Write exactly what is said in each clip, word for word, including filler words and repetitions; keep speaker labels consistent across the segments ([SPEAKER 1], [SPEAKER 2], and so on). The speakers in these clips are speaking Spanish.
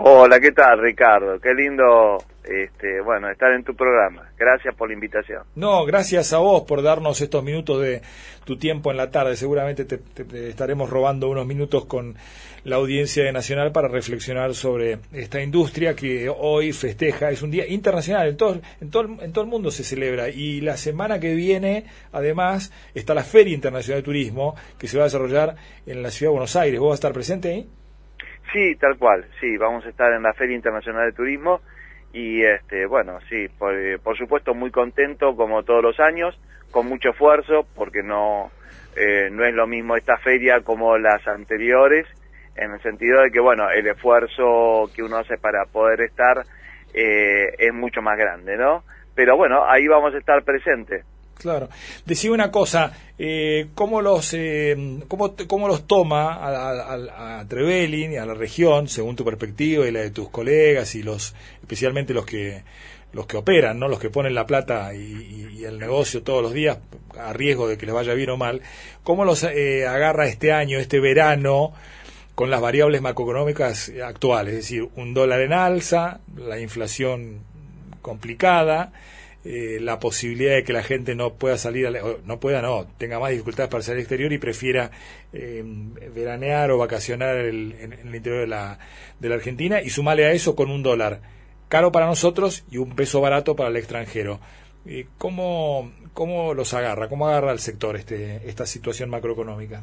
[SPEAKER 1] Hola, ¿qué tal, Ricardo? Qué lindo, este, bueno, estar en tu programa. Gracias por la invitación.
[SPEAKER 2] No, gracias a vos por darnos estos minutos de tu tiempo en la tarde. Seguramente te, te, te estaremos robando unos minutos con la audiencia de Nacional para reflexionar sobre esta industria que hoy festeja. Es un día internacional, en todo, en todo, en todo el mundo se celebra. Y la semana que viene, además, está la Feria Internacional de Turismo que se va a desarrollar en la ciudad de Buenos Aires. ¿Vos vas a estar presente ahí?
[SPEAKER 1] Sí, tal cual, sí, vamos a estar en la Feria Internacional de Turismo y, este, bueno, sí, por, por supuesto muy contento como todos los años, con mucho esfuerzo, porque no, eh, no es lo mismo esta feria como las anteriores, en el sentido de que, bueno, el esfuerzo que uno hace para poder estar eh, es mucho más grande, ¿no? Pero bueno, ahí vamos a estar presentes.
[SPEAKER 2] Claro. Decime una cosa, eh, ¿cómo los eh, cómo, cómo los toma a, a, a Trevelin y a la región, según tu perspectiva y la de tus colegas y los, especialmente los que los que operan, no, los que ponen la plata y, y, y el negocio todos los días a riesgo de que les vaya bien o mal? ¿Cómo los eh, agarra este año, este verano, con las variables macroeconómicas actuales? Es decir, un dólar en alza, la inflación complicada. Eh, la posibilidad de que la gente no pueda salir, a la, no pueda, no, tenga más dificultades para salir al exterior y prefiera eh, veranear o vacacionar el, en, en el interior de la, de la Argentina, y sumale a eso con un dólar caro para nosotros y un peso barato para el extranjero. Eh, ¿cómo, ¿Cómo los agarra? ¿Cómo agarra el sector este, esta situación macroeconómica?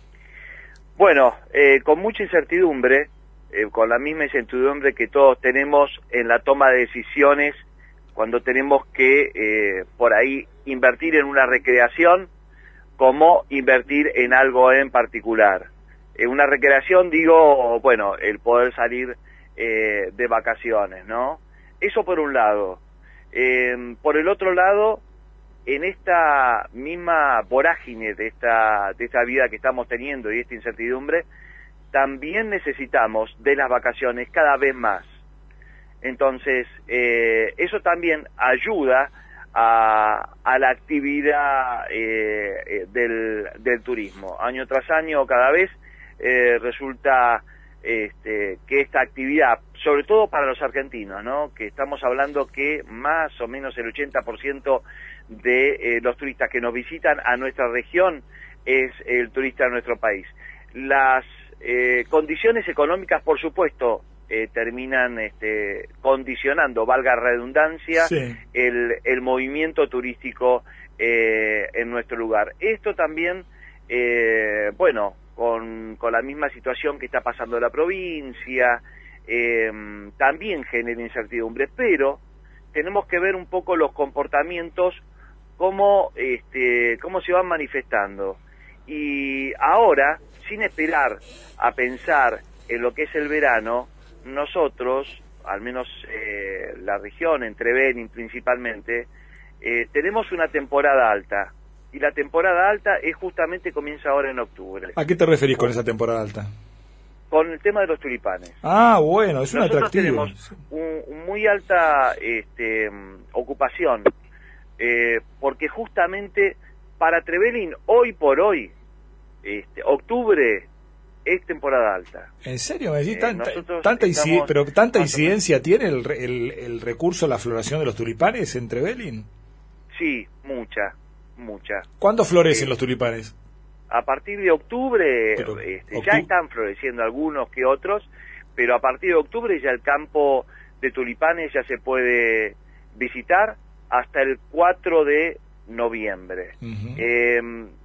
[SPEAKER 1] Bueno, eh, con mucha incertidumbre, eh, con la misma incertidumbre que todos tenemos en la toma de decisiones cuando tenemos que, eh, por ahí, invertir en una recreación, como invertir en algo en particular. En una recreación, digo, bueno, el poder salir eh, de vacaciones, ¿no? Eso por un lado. Eh, por el otro lado, en esta misma vorágine de esta, de esta vida que estamos teniendo y esta incertidumbre, también necesitamos de las vacaciones cada vez más. Entonces, eh, eso también ayuda a, a la actividad eh, del, del turismo. Año tras año, cada vez eh, resulta este, que esta actividad, sobre todo para los argentinos, ¿no?, que estamos hablando que más o menos el ochenta por ciento de eh, los turistas que nos visitan a nuestra región es el turista de nuestro país. Las eh, condiciones económicas, por supuesto, Eh, terminan este, condicionando, valga redundancia, sí, el, el movimiento turístico eh, en nuestro lugar. Esto también, eh, bueno, con, con la misma situación que está pasando en la provincia, eh, también genera incertidumbre, pero tenemos que ver un poco los comportamientos, cómo, este, cómo se van manifestando. Y ahora, sin esperar a pensar en lo que es el verano, nosotros, al menos eh, la región, en Trevelin principalmente, eh, tenemos una temporada alta, y la temporada alta es justamente comienza ahora en octubre.
[SPEAKER 2] ¿A qué te referís con esa temporada alta?
[SPEAKER 1] Con el tema de los tulipanes.
[SPEAKER 2] Ah, bueno, es un
[SPEAKER 1] nosotros
[SPEAKER 2] atractivo.
[SPEAKER 1] Tenemos un, un muy alta este, ocupación, eh, porque justamente para Trevelin, hoy por hoy, este, octubre es temporada alta.
[SPEAKER 2] ¿En serio? ¿Me decís?
[SPEAKER 1] Eh,
[SPEAKER 2] ¿Tanta, tanta,
[SPEAKER 1] estamos,
[SPEAKER 2] incid pero tanta incidencia tiene el, el, el recurso a la floración de los tulipanes en Trevelin?
[SPEAKER 1] Sí, mucha, mucha.
[SPEAKER 2] ¿Cuándo florecen
[SPEAKER 1] eh,
[SPEAKER 2] los tulipanes?
[SPEAKER 1] A partir de octubre,
[SPEAKER 2] pero,
[SPEAKER 1] este,
[SPEAKER 2] octu
[SPEAKER 1] ya están floreciendo algunos que otros, pero a partir de octubre ya el campo de tulipanes ya se puede visitar hasta el cuatro de noviembre.
[SPEAKER 2] Uh-huh.
[SPEAKER 1] eh,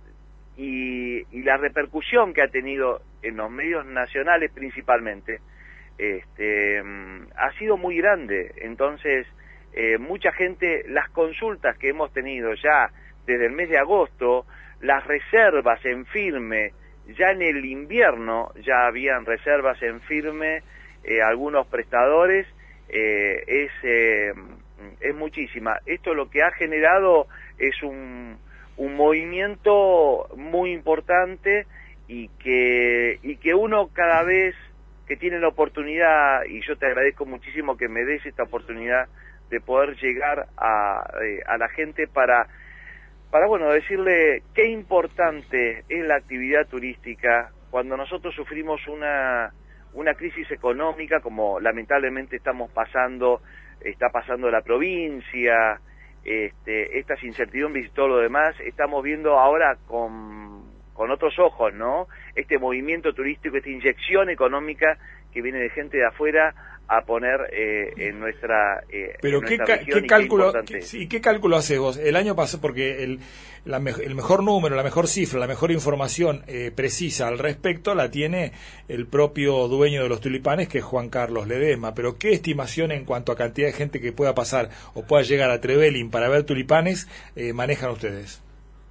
[SPEAKER 1] y, y la repercusión que ha tenido en los medios nacionales principalmente, este, ha sido muy grande. Entonces, eh, mucha gente, las consultas que hemos tenido ya desde el mes de agosto, las reservas en firme, ya en el invierno ya habían reservas en firme, eh, algunos prestadores, eh, es, eh, es muchísima. Esto lo que ha generado es un, un movimiento muy importante, y que y que uno cada vez que tiene la oportunidad, y yo te agradezco muchísimo que me des esta oportunidad de poder llegar a, eh, a la gente para, para bueno, decirle qué importante es la actividad turística cuando nosotros sufrimos una, una crisis económica como lamentablemente estamos pasando, está pasando la provincia, este, estas incertidumbres y todo lo demás, estamos viendo ahora con, con otros ojos, ¿no? Este movimiento turístico, esta inyección económica que viene de gente de afuera a poner eh, en nuestra eh,
[SPEAKER 2] pero
[SPEAKER 1] en
[SPEAKER 2] qué,
[SPEAKER 1] nuestra
[SPEAKER 2] ca
[SPEAKER 1] región
[SPEAKER 2] qué
[SPEAKER 1] y
[SPEAKER 2] cálculo
[SPEAKER 1] qué
[SPEAKER 2] qué, sí, qué cálculo haces vos el año pasado, porque el la me el mejor número, la mejor cifra, la mejor información eh, precisa al respecto la tiene el propio dueño de los tulipanes, que es Juan Carlos Ledesma, pero qué estimación en cuanto a cantidad de gente que pueda pasar o pueda llegar a Trevelin para ver tulipanes eh, manejan ustedes?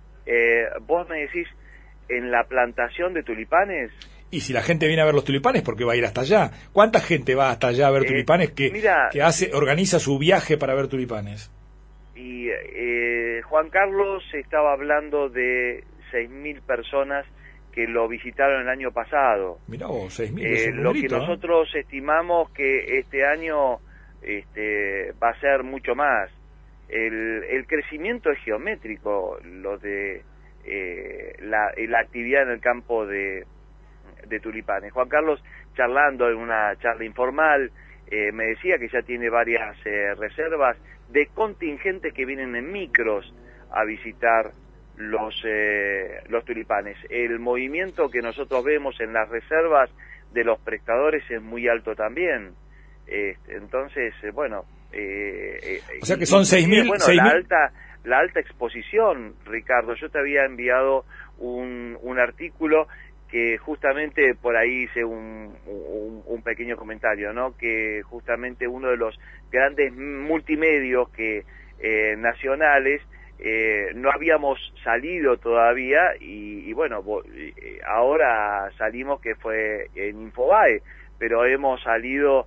[SPEAKER 1] eh, vos me decís en la plantación de tulipanes.
[SPEAKER 2] Y si la gente viene a ver los tulipanes, ¿por qué va a ir hasta allá? ¿Cuánta gente va hasta allá a ver eh, tulipanes que, mira, que hace organiza su viaje para ver tulipanes?
[SPEAKER 1] Y eh, Juan Carlos estaba hablando de seis mil personas que lo visitaron el año pasado.
[SPEAKER 2] Mirá vos, seis mil.
[SPEAKER 1] Eh, lo que nosotros ¿eh? estimamos que este año este, va a ser mucho más. El, el crecimiento es geométrico, lo de eh, la, la actividad en el campo de de tulipanes. Juan Carlos, charlando en una charla informal, eh, me decía que ya tiene varias eh, reservas de contingentes que vienen en micros a visitar los eh, los tulipanes. El movimiento que nosotros vemos en las reservas de los prestadores es muy alto también. Este, entonces, eh, bueno... Eh,
[SPEAKER 2] o sea que son seis mil...
[SPEAKER 1] Bueno, la alta, la alta exposición, Ricardo. Yo te había enviado un, un artículo que justamente por ahí hice un, un, un pequeño comentario, ¿no? Que justamente uno de los grandes multimedios que eh, nacionales eh, no habíamos salido todavía y, y bueno, eh, ahora salimos, que fue en Infobae, pero hemos salido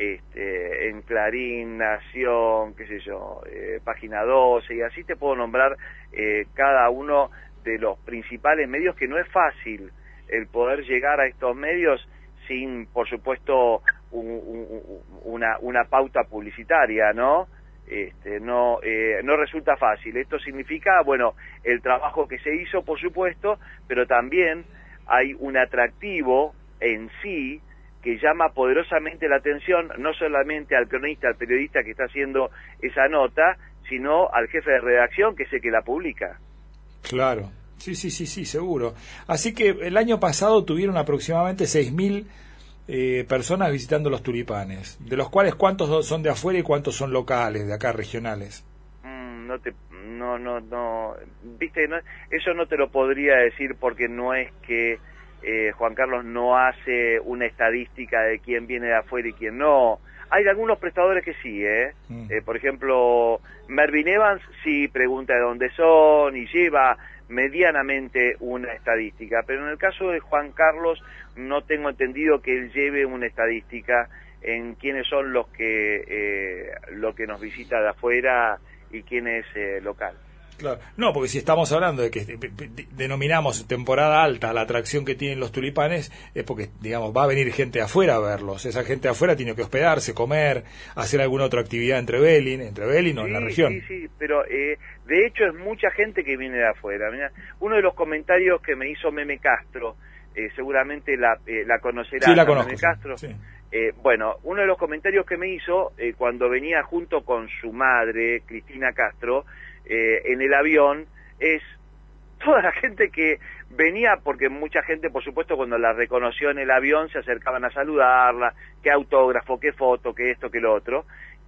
[SPEAKER 1] este, en Clarín, Nación, qué sé yo, eh, Página doce, y así te puedo nombrar eh, cada uno de los principales medios, que no es fácil el poder llegar a estos medios sin, por supuesto, un, un, una, una pauta publicitaria, ¿no? Este, no, eh, no resulta fácil. Esto significa, bueno, el trabajo que se hizo, por supuesto, pero también hay un atractivo en sí que llama poderosamente la atención, no solamente al cronista, al periodista que está haciendo esa nota, sino al jefe de redacción, que es el que la publica.
[SPEAKER 2] Claro. Sí, sí, sí, sí, seguro. Así que el año pasado tuvieron aproximadamente seis mil eh, personas visitando los tulipanes, de los cuales cuántos son de afuera y cuántos son locales, de acá, regionales.
[SPEAKER 1] Mm, no te, no, no, no, viste, no, eso no te lo podría decir porque no es que eh, Juan Carlos no hace una estadística de quién viene de afuera y quién no. Hay algunos prestadores que sí, ¿eh? Mm. eh por ejemplo, Mervyn Evans sí pregunta de dónde son y lleva medianamente una estadística, pero en el caso de Juan Carlos no tengo entendido que él lleve una estadística en quiénes son los que eh, lo que nos visita de afuera y quién es eh, local.
[SPEAKER 2] Claro. No, porque si estamos hablando de que denominamos temporada alta la atracción que tienen los tulipanes, es porque, digamos, va a venir gente de afuera a verlos. Esa gente de afuera tiene que hospedarse, comer, hacer alguna otra actividad en Trevelin, en Trevelin o
[SPEAKER 1] sí,
[SPEAKER 2] en la región.
[SPEAKER 1] Sí, sí, pero eh, de hecho es mucha gente que viene de afuera. Mirá, uno de los comentarios que me hizo Meme Castro, eh, seguramente la, eh, la conocerá.
[SPEAKER 2] Sí, la conozco.
[SPEAKER 1] Meme Castro.
[SPEAKER 2] Sí.
[SPEAKER 1] Eh, bueno, uno de los comentarios que me hizo eh, cuando venía junto con su madre, Cristina Castro, Eh, en el avión, es toda la gente que venía, porque mucha gente, por supuesto, cuando la reconoció en el avión, se acercaban a saludarla, qué autógrafo, qué foto, qué esto, qué lo otro,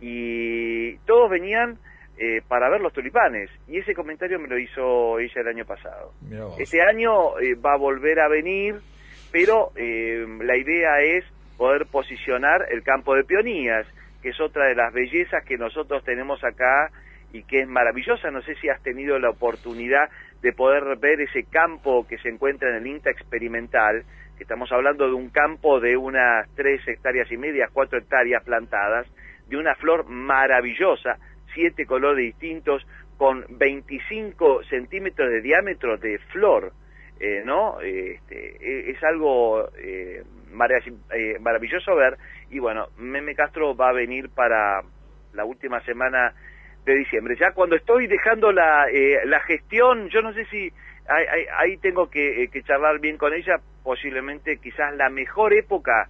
[SPEAKER 1] y todos venían eh, para ver los tulipanes, y ese comentario me lo hizo ella el año pasado. Este año eh, va a volver a venir, pero eh, la idea es poder posicionar el campo de Peonías, que es otra de las bellezas que nosotros tenemos acá, y que es maravillosa. No sé si has tenido la oportunidad de poder ver ese campo que se encuentra en el INTA experimental, que estamos hablando de un campo de unas tres hectáreas y media, cuatro hectáreas plantadas, de una flor maravillosa, siete colores distintos, con veinticinco centímetros de diámetro de flor, eh, ¿no? Este, es algo eh, marav eh, maravilloso ver, y bueno, Meme Castro va a venir para la última semana de diciembre. Ya cuando estoy dejando la eh, la gestión, yo no sé si ahí, ahí, ahí tengo que, eh, que charlar bien con ella, posiblemente quizás la mejor época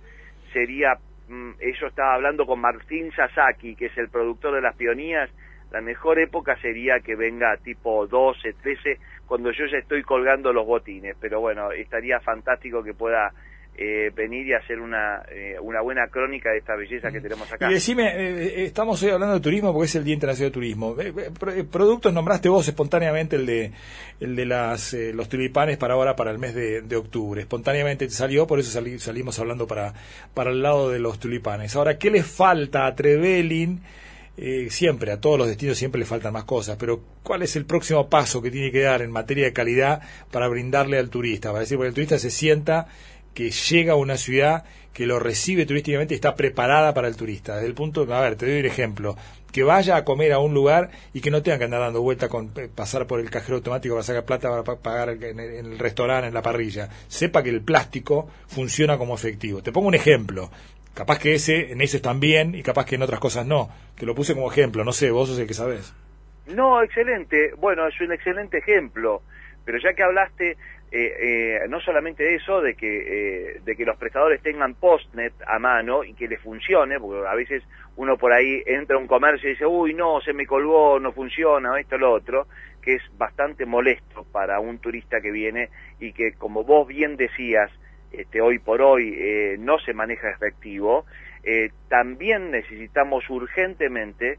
[SPEAKER 1] sería, mm, yo estaba hablando con Martín Sasaki, que es el productor de Las Peonías, la mejor época sería que venga tipo doce, trece, cuando yo ya estoy colgando los botines, pero bueno, estaría fantástico que pueda eh, venir y hacer una eh, una buena crónica de esta belleza que tenemos acá.
[SPEAKER 2] Y decime, eh, estamos hoy hablando de turismo porque es el Día Internacional de Turismo. Eh, eh, productos nombraste vos espontáneamente el de el de las eh, los tulipanes para ahora, para el mes de, de octubre. Espontáneamente te salió, por eso salí, salimos hablando para, para el lado de los tulipanes. Ahora, ¿qué le falta a Trevelin? Eh, siempre, a todos los destinos siempre le faltan más cosas, pero ¿cuál es el próximo paso que tiene que dar en materia de calidad para brindarle al turista? Para decir, porque el turista se sienta que llega a una ciudad que lo recibe turísticamente y está preparada para el turista. Desde el punto, a ver, te doy un ejemplo, que vaya a comer a un lugar y que no tenga que andar dando vuelta con pasar por el cajero automático para sacar plata para pagar en el, en el restaurante, en la parrilla. Sepa que el plástico funciona como efectivo. Te pongo un ejemplo. Capaz que ese, en eso están bien y capaz que en otras cosas no. Que lo puse como ejemplo, no sé, vos sos el que sabés.
[SPEAKER 1] No, excelente. Bueno, es un excelente ejemplo. Pero ya que hablaste, eh, eh, no solamente de eso, de que eh, de que los prestadores tengan postnet a mano y que les funcione, porque a veces uno por ahí entra a un comercio y dice, uy, no, se me colgó, no funciona, esto, lo otro, que es bastante molesto para un turista que viene y que, como vos bien decías, Este, hoy por hoy eh, no se maneja efectivo. Eh, también necesitamos urgentemente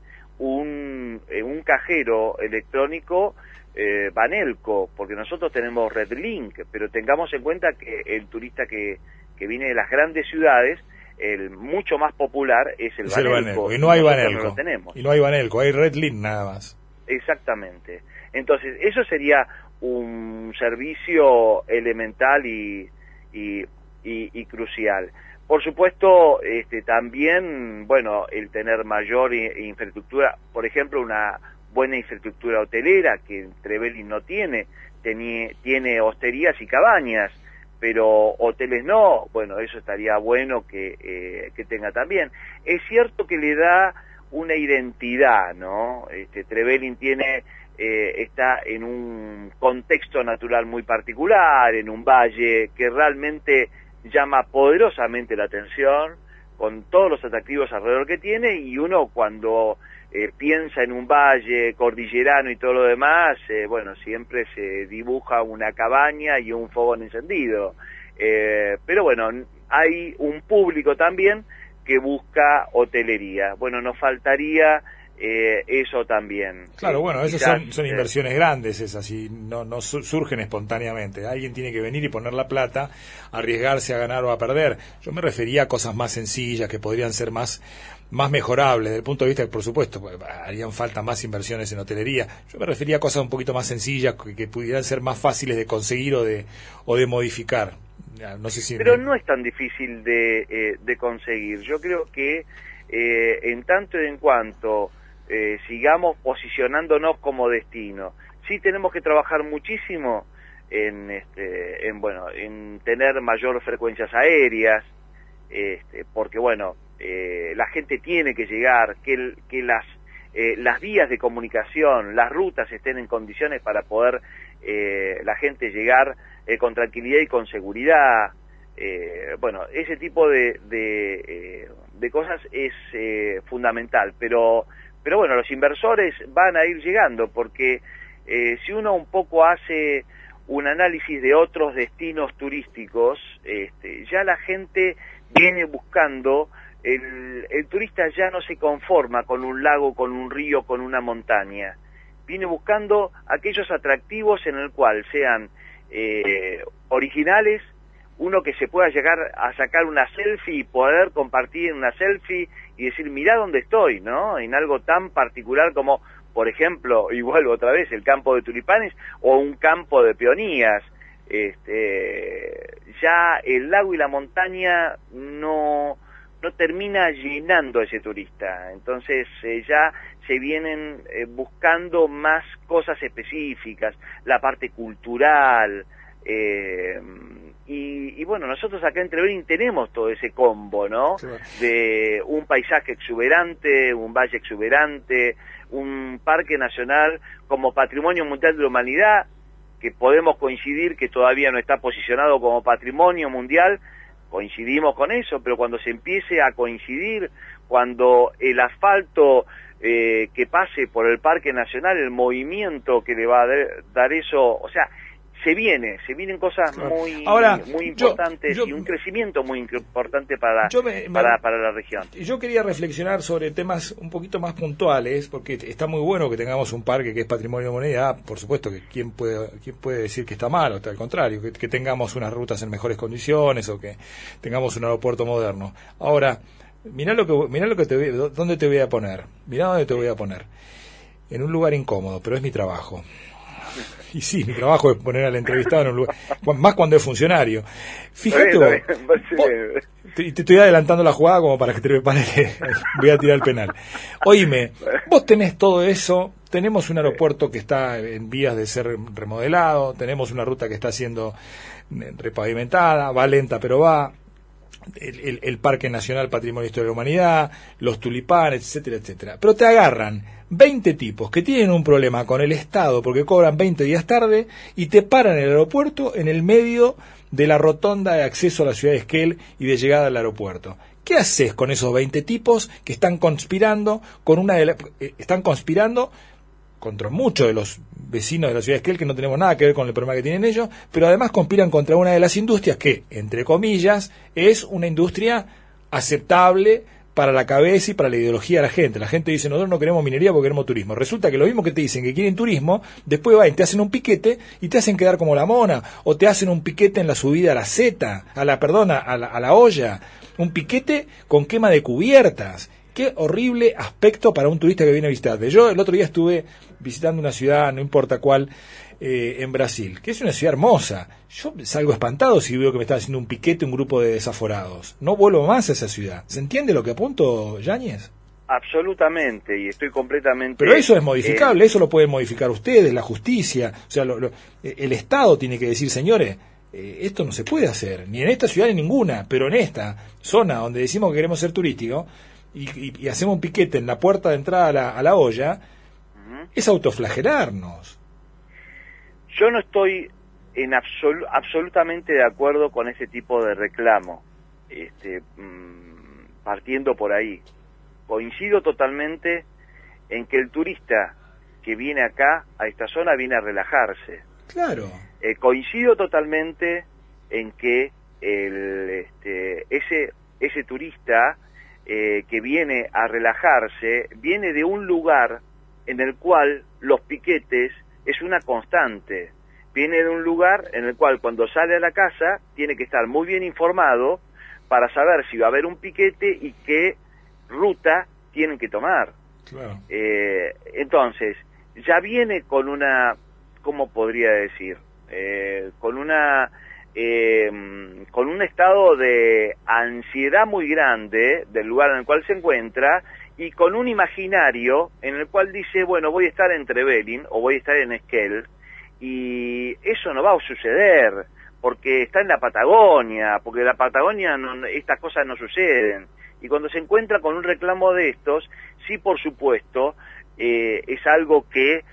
[SPEAKER 1] un, eh, un cajero electrónico eh, Banelco, porque nosotros tenemos RedLink, pero tengamos en cuenta que el turista que, que viene de las grandes ciudades, el mucho más popular es el,
[SPEAKER 2] es
[SPEAKER 1] Banelco,
[SPEAKER 2] el Banelco, y no hay Banelco,
[SPEAKER 1] no lo tenemos.
[SPEAKER 2] Y no hay Banelco, hay RedLink nada más.
[SPEAKER 1] Exactamente. Entonces, eso sería un servicio elemental y Y, y, y crucial. Por supuesto, este, también, bueno, el tener mayor infraestructura, por ejemplo, una buena infraestructura hotelera, que Trevelin no tiene, tiene, tiene hosterías y cabañas, pero hoteles no, bueno, eso estaría bueno que, eh, que tenga también. Es cierto que le da una identidad, ¿no? Este, Trevelin tiene... Eh, está en un contexto natural muy particular, en un valle que realmente llama poderosamente la atención, con todos los atractivos alrededor que tiene, y uno cuando eh, piensa en un valle cordillerano y todo lo demás, eh, bueno, siempre se dibuja una cabaña y un fogón encendido. Eh, pero bueno, hay un público también que busca hotelería. Bueno, nos faltaría... Eh, eso también.
[SPEAKER 2] Claro,
[SPEAKER 1] eh,
[SPEAKER 2] bueno, esas
[SPEAKER 1] quizás,
[SPEAKER 2] son, son inversiones eh, grandes, esas, y no, no surgen espontáneamente. Alguien tiene que venir y poner la plata, arriesgarse a ganar o a perder. Yo me refería a cosas más sencillas, que podrían ser más, más mejorables, desde el punto de vista que, por supuesto, harían falta más inversiones en hotelería. Yo me refería a cosas un poquito más sencillas, que, que pudieran ser más fáciles de conseguir o de, o de modificar. No sé si
[SPEAKER 1] Pero
[SPEAKER 2] me...
[SPEAKER 1] no es tan difícil de, eh, de conseguir. Yo creo que eh, en tanto y en cuanto Eh, sigamos posicionándonos como destino. Sí tenemos que trabajar muchísimo en, este, en bueno, en tener mayor frecuencias aéreas, este, porque bueno, eh, la gente tiene que llegar, que, el, que las, eh, las vías de comunicación, las rutas estén en condiciones para poder eh, la gente llegar eh, con tranquilidad y con seguridad. Eh, bueno, ese tipo de, de, eh, de cosas es eh, fundamental, pero Pero bueno, los inversores van a ir llegando, porque eh, si uno un poco hace un análisis de otros destinos turísticos, este, ya la gente viene buscando, el, el turista ya no se conforma con un lago, con un río, con una montaña, viene buscando aquellos atractivos en el cual sean eh, originales, uno que se pueda llegar a sacar una selfie y poder compartir una selfie y decir, mirá dónde estoy, ¿no? En algo tan particular como, por ejemplo, y vuelvo otra vez, el campo de tulipanes o un campo de peonías. Este, ya el lago y la montaña no, no termina llenando a ese turista. Entonces eh, ya se vienen eh, buscando más cosas específicas, la parte cultural, eh, Y, y bueno, nosotros acá en Trevelin tenemos todo ese combo, ¿no? Sí. De un paisaje exuberante, un valle exuberante, un parque nacional como Patrimonio Mundial de la Humanidad, que podemos coincidir que todavía no está posicionado como Patrimonio Mundial, coincidimos con eso, pero cuando se empiece a coincidir, cuando el asfalto eh, que pase por el Parque Nacional, el movimiento que le va a dar eso, o sea, se viene, se vienen cosas muy,
[SPEAKER 2] Ahora,
[SPEAKER 1] muy importantes
[SPEAKER 2] yo, yo,
[SPEAKER 1] y un crecimiento muy importante para,
[SPEAKER 2] me,
[SPEAKER 1] para, para la región.
[SPEAKER 2] Yo quería reflexionar sobre temas un poquito más puntuales, porque está muy bueno que tengamos un parque que es patrimonio de la humanidad. Por supuesto que quién puede, quién puede decir que está mal, o al contrario, que, que tengamos unas rutas en mejores condiciones o que tengamos un aeropuerto moderno. Ahora, mirá lo que, mirá lo que te voy, dónde te voy a poner, mirá dónde te voy a poner. En un lugar incómodo, pero es mi trabajo. Y sí, mi trabajo es poner al entrevistado en un lugar, más cuando es funcionario. Fíjate vos, vos, te, te estoy adelantando la jugada como para que te prepares que voy a tirar el penal. Oíme, vos tenés todo eso, tenemos un aeropuerto que está en vías de ser remodelado, tenemos una ruta que está siendo repavimentada, va lenta pero va, el, el, el Parque Nacional Patrimonio Histórico de la Humanidad, los tulipanes, etcétera, etcétera. Pero te agarran veinte tipos que tienen un problema con el Estado porque cobran veinte días tarde y te paran en el aeropuerto en el medio de la rotonda de acceso a la ciudad de Esquel y de llegada al aeropuerto. ¿Qué haces con esos veinte tipos que están conspirando con una de la, eh, están conspirando contra muchos de los vecinos de la ciudad de Esquel, que no tenemos nada que ver con el problema que tienen ellos, pero además conspiran contra una de las industrias que, entre comillas, es una industria aceptable para la cabeza y para la ideología de la gente? La gente dice, nosotros no queremos minería porque queremos turismo. Resulta que lo mismo que te dicen que quieren turismo, después van y te hacen un piquete y te hacen quedar como la mona, o te hacen un piquete en la subida a la Z, a la, perdona, a la, a la olla, un piquete con quema de cubiertas. Qué horrible aspecto para un turista que viene a visitarte. Yo el otro día estuve visitando una ciudad, no importa cuál, eh, en Brasil, que es una ciudad hermosa. Yo salgo espantado si veo que me está haciendo un piquete un grupo de desaforados. No vuelvo más a esa ciudad. ¿Se entiende lo que apunto, Yáñez?
[SPEAKER 1] Absolutamente, y estoy completamente...
[SPEAKER 2] Pero eso es modificable, eh... eso lo pueden modificar ustedes, la justicia. O sea, lo, lo, el Estado tiene que decir, señores, eh, esto no se puede hacer, ni en esta ciudad ni en ninguna, pero en esta zona donde decimos que queremos ser turísticos, y, y, y hacemos un piquete en la puerta de entrada a la, a la olla, uh-huh. es autoflagelarnos.
[SPEAKER 1] Yo no estoy en absolu- absolutamente de acuerdo con ese tipo de reclamo, este, mmm, partiendo por ahí. Coincido totalmente en que el turista que viene acá, a esta zona, viene a relajarse.
[SPEAKER 2] Claro.
[SPEAKER 1] Eh, coincido totalmente en que el, este, ese, ese turista eh, que viene a relajarse, viene de un lugar en el cual los piquetes es una constante. Viene de un lugar en el cual cuando sale a la casa tiene que estar muy bien informado para saber si va a haber un piquete y qué ruta tienen que tomar.
[SPEAKER 2] Claro.
[SPEAKER 1] Eh, entonces, ya viene con una, ¿cómo podría decir? Eh, con una, eh, con un estado de ansiedad muy grande del lugar en el cual se encuentra y con un imaginario en el cual dice, bueno, voy a estar en Trevelin o voy a estar en Esquel, y eso no va a suceder porque está en la Patagonia, porque en la Patagonia no, estas cosas no suceden. Y cuando se encuentra con un reclamo de estos, sí, por supuesto, eh, es algo que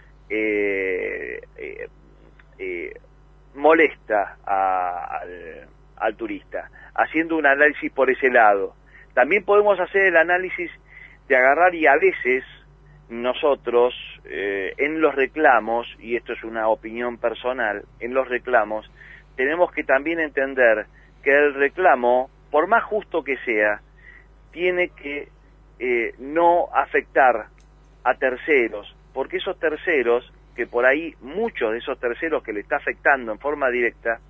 [SPEAKER 1] eh, eh, eh, molesta a, al, al turista, haciendo un análisis por ese lado. También podemos hacer el análisis de agarrar y a veces nosotros, eh, en los reclamos, y esto es una opinión personal, en los reclamos, tenemos que también entender que el reclamo, por más justo que sea, tiene que eh, no afectar a terceros, porque esos terceros, que por ahí muchos de esos terceros que le está afectando en forma directa,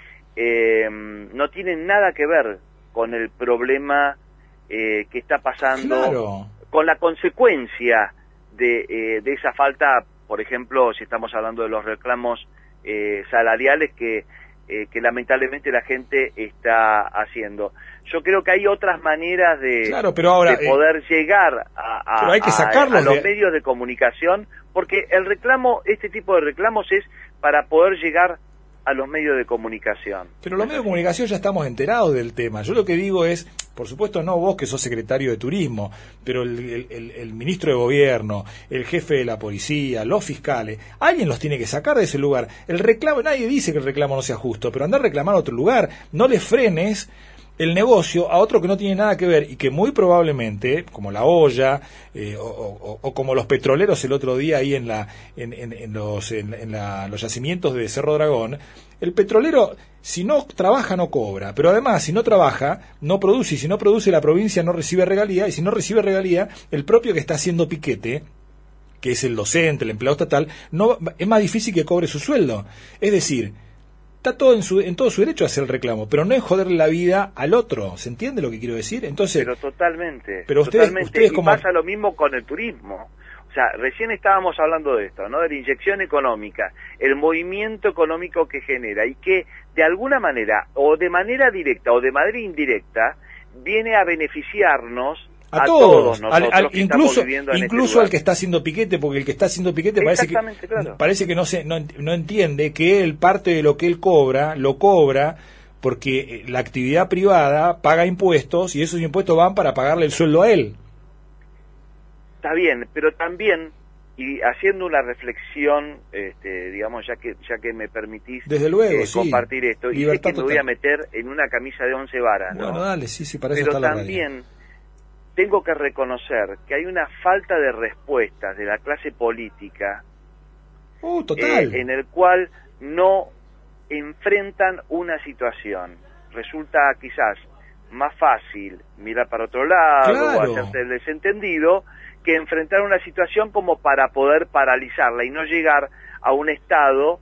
[SPEAKER 1] eh, no tienen nada que ver con el problema eh, que está pasando,
[SPEAKER 2] claro,
[SPEAKER 1] con la consecuencia de, eh, de esa falta, por ejemplo, si estamos hablando de los reclamos eh, salariales que Eh, que lamentablemente la gente está haciendo. Yo creo que hay otras maneras de,
[SPEAKER 2] claro, pero ahora,
[SPEAKER 1] de poder eh, llegar a, a,
[SPEAKER 2] hay que
[SPEAKER 1] a, a los
[SPEAKER 2] de...
[SPEAKER 1] medios de comunicación, porque el reclamo, este tipo de reclamos es para poder llegar a los medios de comunicación.
[SPEAKER 2] Pero los medios de comunicación ya estamos enterados del tema. Yo lo que digo es, por supuesto no vos que sos secretario de turismo, pero el, el, el ministro de gobierno, el jefe de la policía, los fiscales, alguien los tiene que sacar de ese lugar. El reclamo, nadie dice que el reclamo no sea justo, pero andar a reclamar a otro lugar, no le frenes el negocio a otro que no tiene nada que ver y que muy probablemente, como la olla eh, o, o, o como los petroleros el otro día ahí en la en, en, en los en, en la, los yacimientos de Cerro Dragón, el petrolero si no trabaja no cobra, pero además si no trabaja no produce, y si no produce la provincia no recibe regalía, y si no recibe regalía el propio que está haciendo piquete, que es el docente, el empleado estatal, no es más difícil que cobre su sueldo. Es decir, está todo en su en todo su derecho a hacer el reclamo, pero no es joderle la vida al otro. ¿Se entiende lo que quiero decir? Entonces,
[SPEAKER 1] pero totalmente.
[SPEAKER 2] Pero ustedes,
[SPEAKER 1] totalmente.
[SPEAKER 2] ustedes
[SPEAKER 1] y
[SPEAKER 2] como...
[SPEAKER 1] pasa lo mismo con el turismo. O sea, recién estábamos hablando de esto, ¿no? De la inyección económica, el movimiento económico que genera y que de alguna manera, o de manera directa o de manera indirecta, viene a beneficiarnos a, a todos, todos nosotros
[SPEAKER 2] al, al,
[SPEAKER 1] que
[SPEAKER 2] incluso,
[SPEAKER 1] estamos viviendo en
[SPEAKER 2] incluso
[SPEAKER 1] este lugar.
[SPEAKER 2] al que está haciendo piquete, porque el que está haciendo piquete parece que
[SPEAKER 1] claro.
[SPEAKER 2] parece que no se no, no entiende que él parte de lo que él cobra lo cobra porque la actividad privada paga impuestos y esos impuestos van para pagarle el sueldo a él.
[SPEAKER 1] Está bien, pero también, y haciendo una reflexión, este, digamos, ya que ya que me permitís
[SPEAKER 2] Desde luego,
[SPEAKER 1] eh,
[SPEAKER 2] sí.
[SPEAKER 1] compartir esto,
[SPEAKER 2] Libertad
[SPEAKER 1] y sé que
[SPEAKER 2] total.
[SPEAKER 1] me voy a meter en una camisa de once varas, ¿no?
[SPEAKER 2] Bueno, dale, sí, sí, para eso
[SPEAKER 1] pero
[SPEAKER 2] está la
[SPEAKER 1] también
[SPEAKER 2] radio.
[SPEAKER 1] tengo que reconocer que hay una falta de respuestas de la clase política
[SPEAKER 2] uh, total.
[SPEAKER 1] Eh, en el cual no enfrentan una situación. Resulta quizás más fácil mirar para otro lado,
[SPEAKER 2] claro.
[SPEAKER 1] o hacerse el desentendido, que enfrentar una situación como para poder paralizarla y no llegar a un estado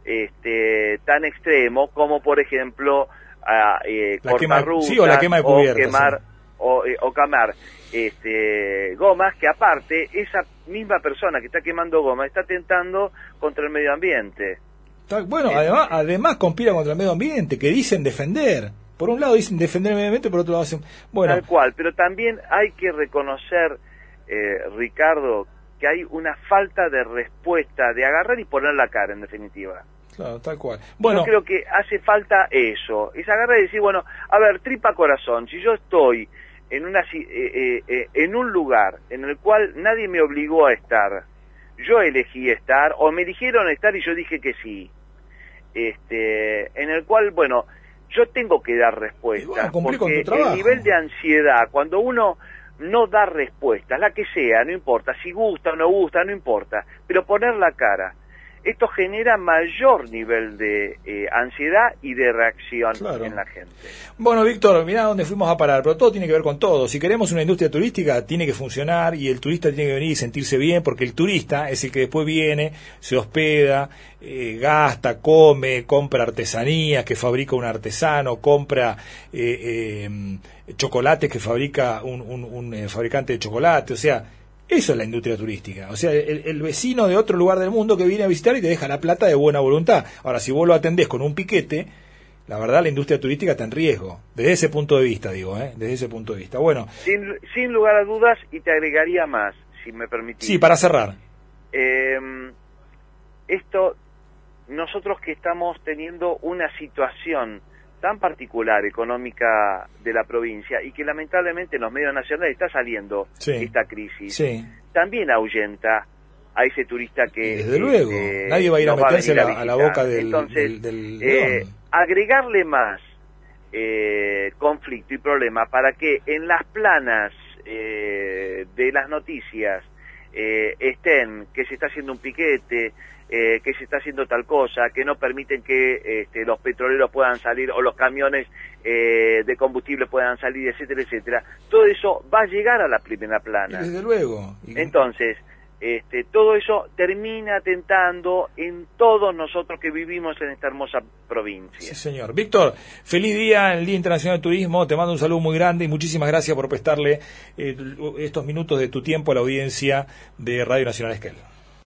[SPEAKER 1] este, tan extremo como, por ejemplo, a, eh, cortar rutas,
[SPEAKER 2] sí, o, la quema de cubiertas,
[SPEAKER 1] o quemar
[SPEAKER 2] sí.
[SPEAKER 1] o, eh, o quemar este, gomas, que aparte esa misma persona que está quemando gomas está atentando contra el medio ambiente.
[SPEAKER 2] Bueno, además, además conspira contra el medio ambiente, que dicen defender. Por un lado dicen defender el medio ambiente, por otro lado dicen... Bueno.
[SPEAKER 1] Tal cual, pero también hay que reconocer, eh, Ricardo, que hay una falta de respuesta, de agarrar y poner la cara, en definitiva.
[SPEAKER 2] Claro, tal cual. Bueno,
[SPEAKER 1] yo creo que hace falta eso, es agarrar y decir, bueno, a ver, tripa corazón, si yo estoy en una eh, eh, eh, en un lugar en el cual nadie me obligó a estar, yo elegí estar, o me dijeron estar y yo dije que sí, este, en el cual, bueno, yo tengo que dar respuestas,
[SPEAKER 2] bueno,
[SPEAKER 1] porque el nivel de ansiedad, cuando uno no da respuestas, la que sea, no importa, si gusta o no gusta, no importa, pero poner la cara, esto genera mayor nivel de eh, ansiedad y de reacción claro. en la gente.
[SPEAKER 2] Bueno, Víctor, mirá dónde fuimos a parar, pero todo tiene que ver con todo. Si queremos una industria turística, tiene que funcionar y el turista tiene que venir y sentirse bien, porque el turista es el que después viene, se hospeda, eh, gasta, come, compra artesanías que fabrica un artesano, compra eh, eh, chocolates que fabrica un, un, un eh, fabricante de chocolate, o sea... Eso es la industria turística, o sea, el, el vecino de otro lugar del mundo que viene a visitar y te deja la plata de buena voluntad. Ahora, si vos lo atendés con un piquete, la verdad la industria turística está en riesgo, desde ese punto de vista, digo, ¿eh? Desde ese punto de vista. Bueno,
[SPEAKER 1] sin, sin lugar a dudas, y te agregaría más, si me permitís.
[SPEAKER 2] Sí, para cerrar.
[SPEAKER 1] Eh, esto, nosotros que estamos teniendo una situación tan particular económica de la provincia y que lamentablemente en los medios nacionales está saliendo sí, esta crisis,
[SPEAKER 2] sí.
[SPEAKER 1] también ahuyenta a ese turista que...
[SPEAKER 2] Y desde eh, luego, eh, nadie va a ir a meterse a, a, a la boca del,
[SPEAKER 1] Entonces,
[SPEAKER 2] del, del
[SPEAKER 1] eh, agregarle más eh, conflicto y problema para que en las planas eh, de las noticias eh, estén que se está haciendo un piquete, Eh, que se está haciendo tal cosa, que no permiten que este, los petroleros puedan salir o los camiones eh, de combustible puedan salir, etcétera, etcétera. Todo eso va a llegar a la primera plana.
[SPEAKER 2] Y desde luego. Y...
[SPEAKER 1] Entonces, este, todo eso termina atentando en todos nosotros que vivimos en esta hermosa provincia.
[SPEAKER 2] Sí, señor. Víctor, feliz día en el Día Internacional del Turismo. Te mando un saludo muy grande y muchísimas gracias por prestarle eh, estos minutos de tu tiempo a la audiencia de Radio Nacional Esquel.